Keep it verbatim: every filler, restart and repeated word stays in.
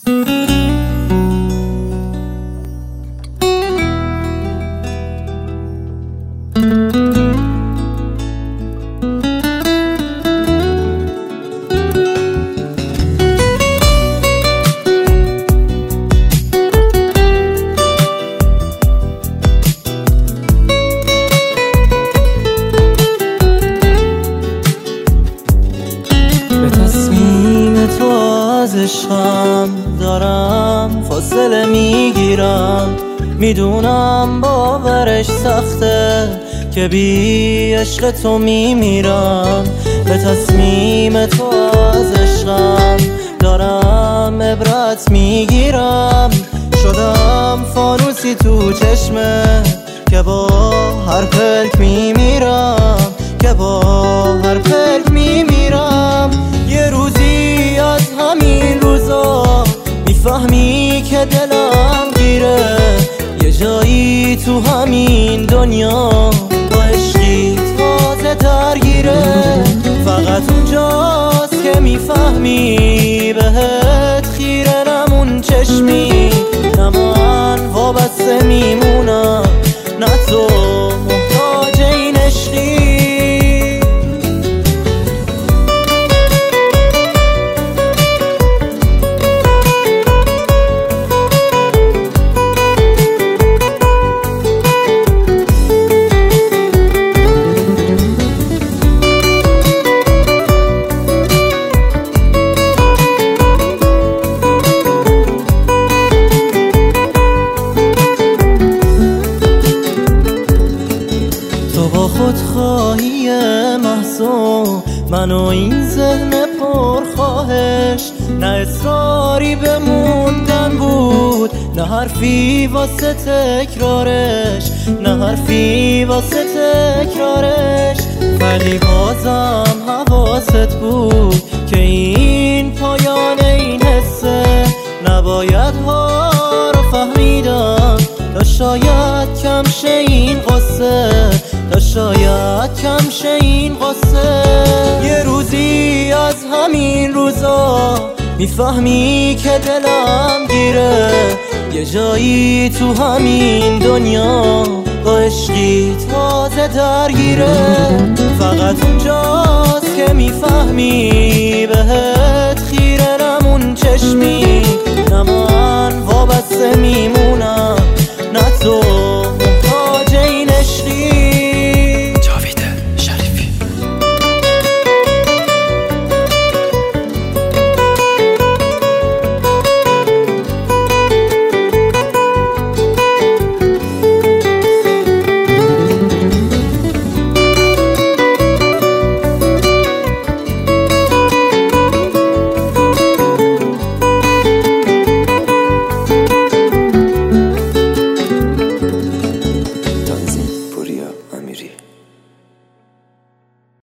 عشقم دارم فاصله میگیرم، میدونم باورش سخته که بی عشق تو میمیرم. به تصمیم تو از عشقم دارم عبرت میگیرم، شدم فانوسی تو چشمه که با هر پلک میمیرم، که با هر پلک میمیرم. یه روزی از همین روزا میفهمی که دلم گیره، یه جایی تو همین دنیا با عشقی تازه درگیره. فقط اونجاست که میفهمی بهت خیره نمون چشمی، نه من وابسته میمونم نه تو محتاج این عشقی. خودخواهی محضو من و این ذهن پرخواهش، نه اصراری به موندن بود، نه حرفی واسه تکرارش، نه حرفی واسه تکرارش. ولی بازم حواست بود که این پایان این حسه، نباید ها رو فهمیدم تا شاید کم شه این قصه، تا شاید کم شه این قصه. یه روزی از همین روزا میفهمی که دلم گیره، یه جایی تو همین دنیا با عشقی تازه درگیره. فقط اونجاست که میفهمی بهت